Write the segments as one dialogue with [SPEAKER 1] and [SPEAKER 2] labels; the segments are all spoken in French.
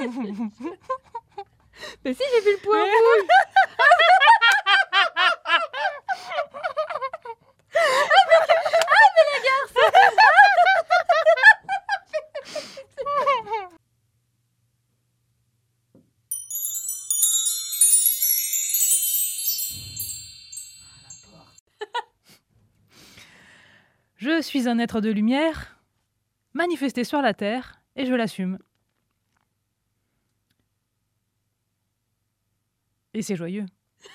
[SPEAKER 1] Mais si, j'ai vu le point rouge.
[SPEAKER 2] Je suis un être de lumière, manifesté sur la terre, et je l'assume. Et c'est joyeux.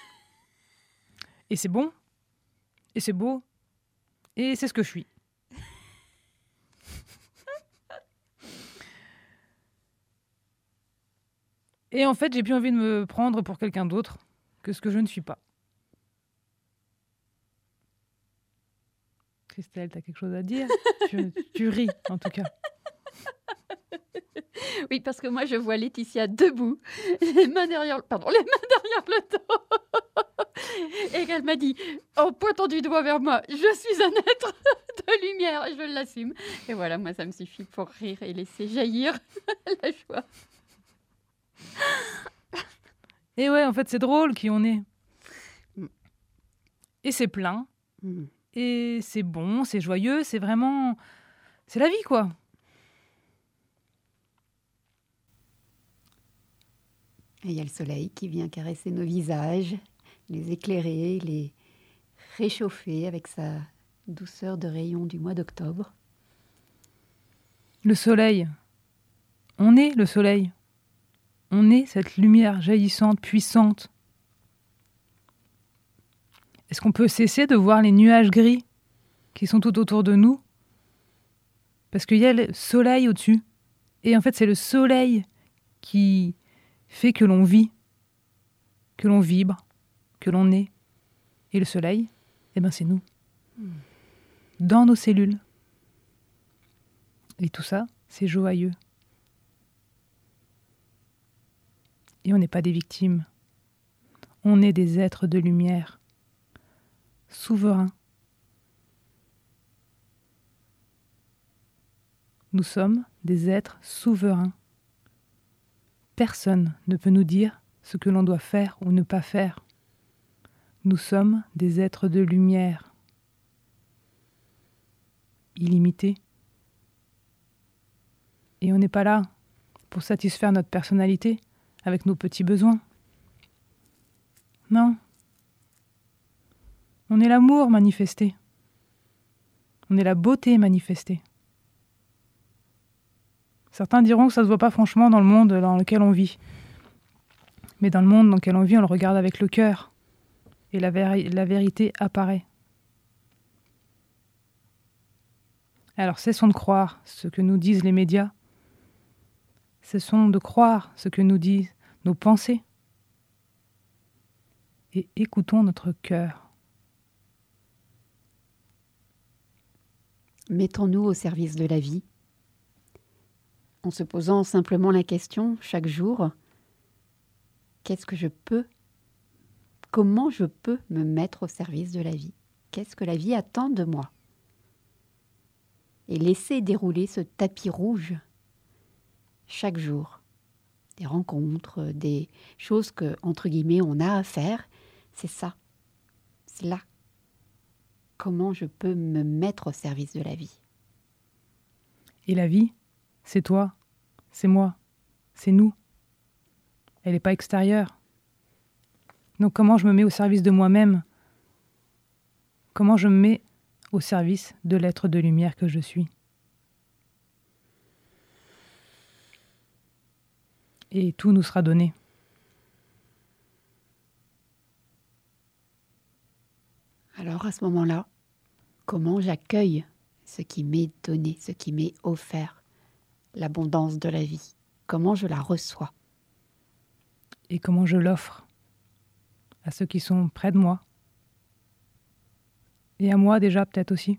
[SPEAKER 2] Et c'est bon. Et c'est beau. Et c'est ce que je suis. Et en fait, j'ai plus envie de me prendre pour quelqu'un d'autre que ce que je ne suis pas. Christelle, t'as quelque chose à dire? Tu ris, en tout cas.
[SPEAKER 1] Oui, parce que moi, je vois Laetitia debout, les mains derrière le dos. Et qu'elle m'a dit, en pointant du doigt vers moi, je suis un être de lumière, et je l'assume. Et voilà, moi, ça me suffit pour rire et laisser jaillir la joie.
[SPEAKER 2] Et ouais, en fait, c'est drôle qui on est. Et c'est plein. Et c'est bon, c'est joyeux, c'est vraiment... C'est la vie, quoi.
[SPEAKER 3] Et il y a le soleil qui vient caresser nos visages, les éclairer, les réchauffer avec sa douceur de rayon du mois d'octobre.
[SPEAKER 2] Le soleil. On est le soleil. On est cette lumière jaillissante, puissante. Est-ce qu'on peut cesser de voir les nuages gris qui sont tout autour de nous? Parce qu'il y a le soleil au-dessus. Et en fait, c'est le soleil qui fait que l'on vit, que l'on vibre, que l'on est. Et le soleil, eh ben c'est nous. Dans nos cellules. Et tout ça, c'est joyeux. Et on n'est pas des victimes. On est des êtres de lumière. Souverains. Nous sommes des êtres souverains. Personne ne peut nous dire ce que l'on doit faire ou ne pas faire. Nous sommes des êtres de lumière. Illimités. Et on n'est pas là pour satisfaire notre personnalité avec nos petits besoins. Non. On est l'amour manifesté. On est la beauté manifestée. Certains diront que ça ne se voit pas franchement dans le monde dans lequel on vit. Mais dans le monde dans lequel on vit, on le regarde avec le cœur. Et la vérité apparaît. Alors cessons de croire ce que nous disent les médias. Cessons de croire ce que nous disent nos pensées. Et écoutons notre cœur.
[SPEAKER 3] Mettons-nous au service de la vie, en se posant simplement la question chaque jour, comment je peux me mettre au service de la vie? Qu'est-ce que la vie attend de moi? Et laisser dérouler ce tapis rouge chaque jour. Des rencontres, des choses que, entre guillemets, on a à faire, c'est ça. C'est là. Comment je peux me mettre au service de la vie?
[SPEAKER 2] Et la vie, c'est toi, c'est moi, c'est nous. Elle n'est pas extérieure. Donc comment je me mets au service de moi-même? Comment je me mets au service de l'être de lumière que je suis? Et tout nous sera donné.
[SPEAKER 3] Alors à ce moment-là, comment j'accueille ce qui m'est donné, ce qui m'est offert, l'abondance de la vie? Comment je la reçois?
[SPEAKER 2] Et comment je l'offre à ceux qui sont près de moi. Et à moi déjà peut-être aussi.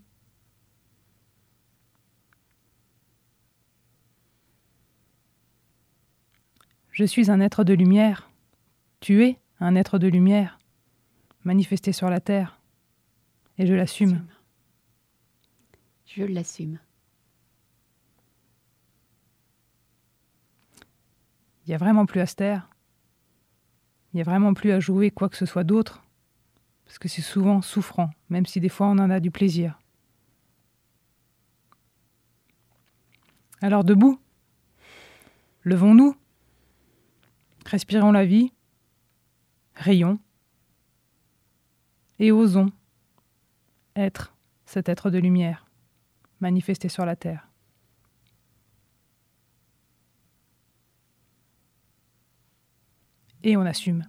[SPEAKER 2] Je suis un être de lumière. Tu es un être de lumière, manifesté sur la terre. Et je l'assume.
[SPEAKER 3] Je l'assume.
[SPEAKER 2] Il Il n'y a vraiment plus à se taire. Il n'y a vraiment plus à jouer quoi que ce soit d'autre. Parce que c'est souvent souffrant, même si des fois on en a du plaisir. Alors debout, levons-nous, respirons la vie, rayons et osons être cet être de lumière manifesté sur la terre. Et on assume.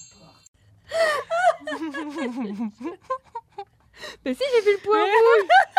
[SPEAKER 1] Mais si, j'ai vu le point rouge.